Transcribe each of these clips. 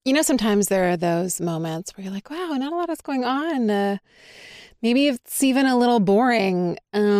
Sometimes there are those moments where you're like, wow, not a lot is going on. Maybe it's even a little boring.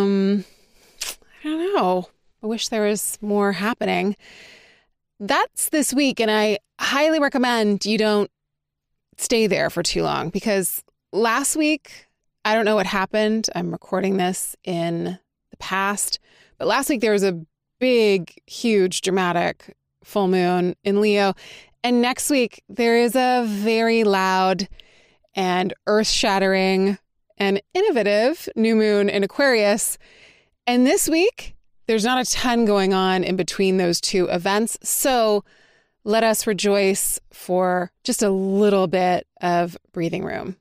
I don't know. I wish there was more happening. That's this week, and I highly recommend you don't stay there for too long because last week, I don't know what happened. I'm recording this in the past, but last week there was a big, huge, dramatic full moon in Leo. And next week, there is a very loud and earth-shattering and innovative new moon in Aquarius. And this week, there's not a ton going on in between those two events. So let us rejoice for just a little bit of breathing room.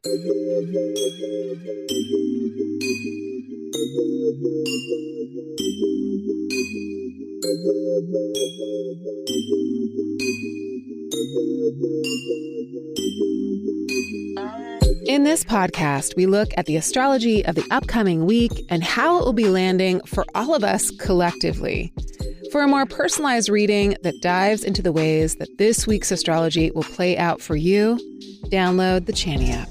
In this podcast, we look at the astrology of the upcoming week and how it will be landing for all of us collectively. For a more personalized reading that dives into the ways that this week's astrology will play out for you, download the Chani app.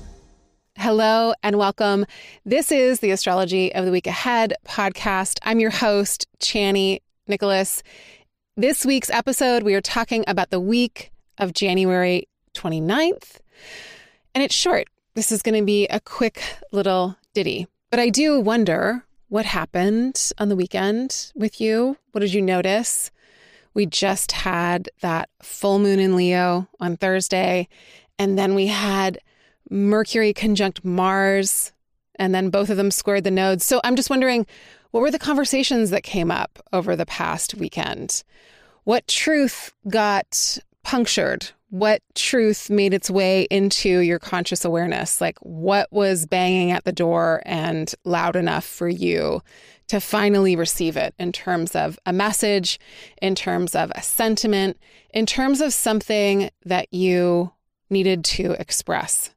Hello and welcome. This is the Astrology of the Week Ahead podcast. I'm your host, Chani Nicholas. This week's episode, we are talking about the week of January 29th, and it's short. This is going to be a quick little ditty, but I do wonder what happened on the weekend with you. What did you notice? We just had that full moon in Leo on Thursday, and then we had Mercury conjunct Mars, and then both of them squared the nodes. So I'm just wondering, what were the conversations that came up over the past weekend? What truth got punctured? What truth made its way into your conscious awareness? Like, what was banging at the door and loud enough for you to finally receive it in terms of a message, in terms of a sentiment, in terms of something that you needed to express?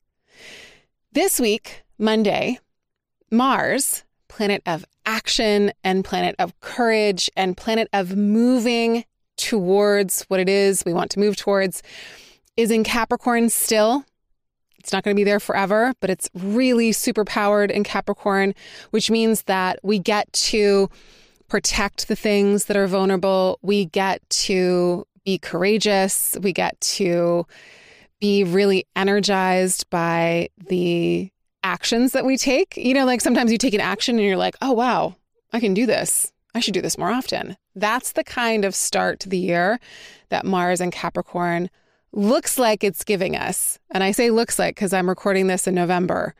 This week, Monday, Mars, planet of action and planet of courage and planet of moving towards what it is we want to move towards, is in Capricorn still. It's not going to be there forever, but it's really super powered in Capricorn, which means that we get to protect the things that are vulnerable. We get to be courageous. We get to be really energized by the actions that we take. Like sometimes you take an action and you're like, oh, wow, I can do this. I should do this more often. That's the kind of start to the year that Mars and Capricorn looks like it's giving us. And I say looks like because I'm recording this in November.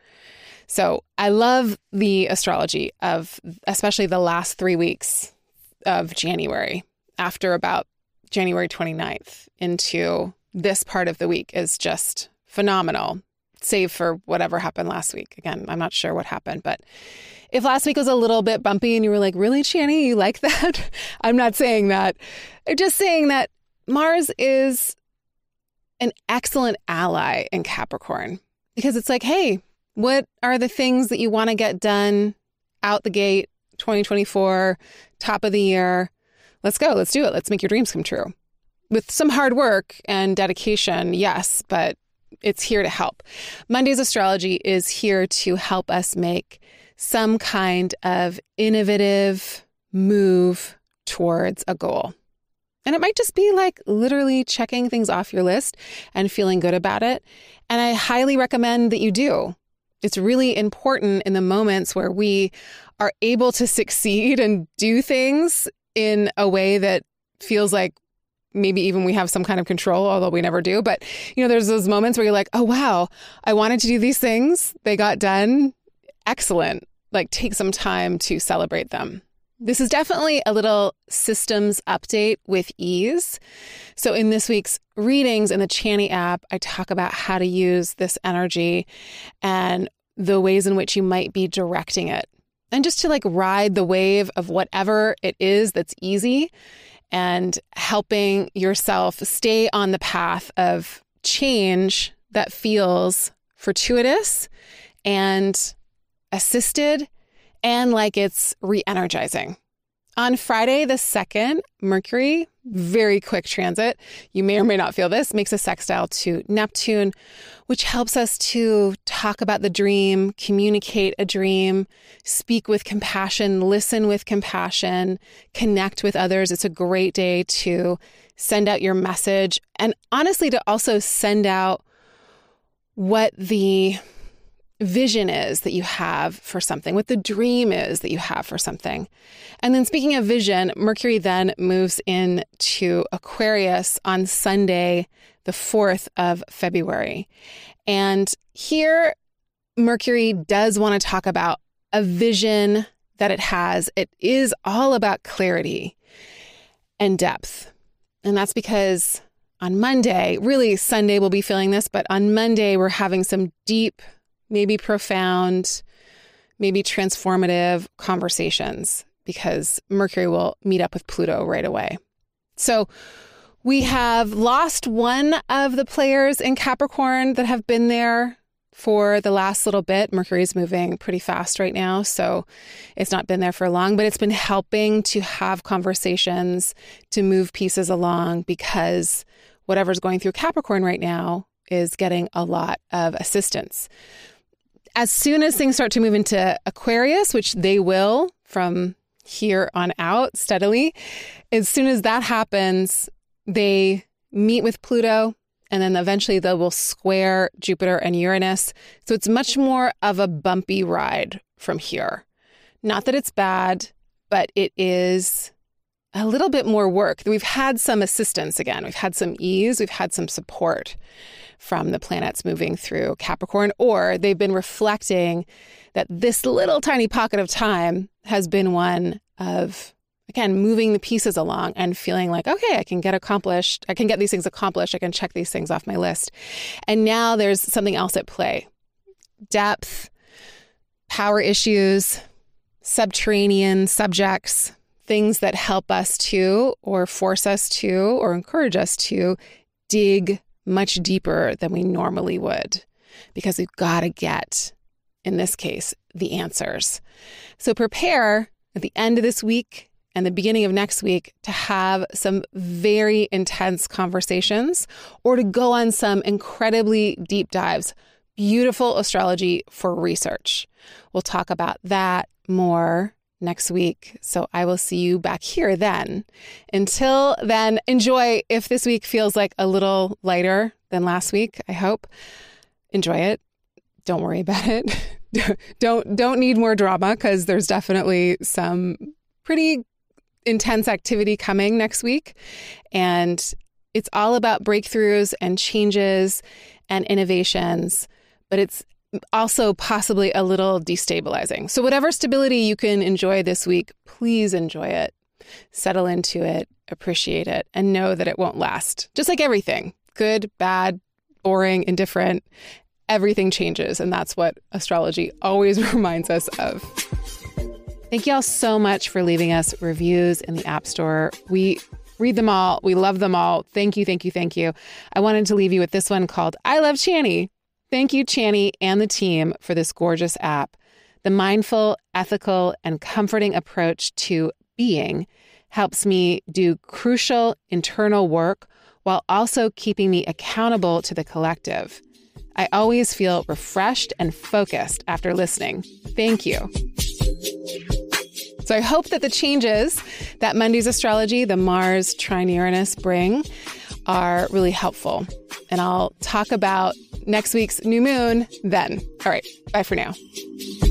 So I love the astrology of especially the last 3 weeks of January, after about January 29th into this part of the week is just phenomenal, save for whatever happened last week. Again, I'm not sure what happened, but if last week was a little bit bumpy and you were like, really, Chani, you like that? I'm not saying that. I'm just saying that Mars is an excellent ally in Capricorn because it's like, hey, what are the things that you want to get done out the gate 2024, top of the year? Let's go. Let's do it. Let's make your dreams come true. With some hard work and dedication, yes, but it's here to help. Monday's astrology is here to help us make some kind of innovative move towards a goal. And it might just be like literally checking things off your list and feeling good about it. And I highly recommend that you do. It's really important in the moments where we are able to succeed and do things in a way that feels like maybe even we have some kind of control, although we never do. But, there's those moments where you're like, oh, wow, I wanted to do these things. They got done. Excellent. Like, take some time to celebrate them. This is definitely a little systems update with ease. So in this week's readings in the Chani app, I talk about how to use this energy and the ways in which you might be directing it. And just to ride the wave of whatever it is that's easy and helping yourself stay on the path of change that feels fortuitous and assisted and like it's re-energizing. On Friday the 2nd, Mercury very quick transit, you may or may not feel this, makes a sextile to Neptune, which helps us to talk about the dream, communicate a dream, speak with compassion, listen with compassion, connect with others. It's a great day to send out your message, and honestly, to also send out what the vision is that you have for something, what the dream is that you have for something. And then speaking of vision, Mercury then moves into Aquarius on Sunday, the 4th of February. And here, Mercury does want to talk about a vision that it has. It is all about clarity and depth. And that's because on Monday, really Sunday we'll be feeling this, but on Monday we're having some deep, maybe profound, maybe transformative conversations because Mercury will meet up with Pluto right away. So we have lost one of the players in Capricorn that have been there for the last little bit. Mercury's moving pretty fast right now, so it's not been there for long, but it's been helping to have conversations, to move pieces along, because whatever's going through Capricorn right now is getting a lot of assistance. As soon as things start to move into Aquarius, which they will from here on out steadily, as soon as that happens, they meet with Pluto, and then eventually they will square Jupiter and Uranus. So it's much more of a bumpy ride from here. Not that it's bad, but it is a little bit more work. We've had some assistance again. We've had some ease. We've had some support from the planets moving through Capricorn, or they've been reflecting that this little tiny pocket of time has been one of, again, moving the pieces along and feeling like, okay, I can get these things accomplished. I can check these things off my list. And now there's something else at play. Depth, power issues, subterranean subjects, things that help us to, or force us to, or encourage us to dig much deeper than we normally would, because we've got to get, in this case, the answers. So prepare at the end of this week and the beginning of next week to have some very intense conversations, or to go on some incredibly deep dives. Beautiful astrology for research. We'll talk about that more next week. So I will see you back here then. Until then, enjoy. If this week feels like a little lighter than last week, I hope, enjoy it. Don't worry about it. Don't need more drama, because there's definitely some pretty intense activity coming next week. And it's all about breakthroughs and changes and innovations, but it's also possibly a little destabilizing. So whatever stability you can enjoy this week, please enjoy it, settle into it, appreciate it, and know that it won't last. Just like everything, good, bad, boring, indifferent, everything changes. And that's what astrology always reminds us of. Thank you all so much for leaving us reviews in the App Store. We read them all. We love them all. Thank you, thank you, thank you. I wanted to leave you with this one called I Love Chani. Thank you, Chani, and the team for this gorgeous app. The mindful, ethical, and comforting approach to being helps me do crucial internal work while also keeping me accountable to the collective. I always feel refreshed and focused after listening. Thank you. So I hope that the changes that Monday's astrology, the Mars trine Uranus, bring are really helpful. And I'll talk about next week's new moon then. All right, bye for now.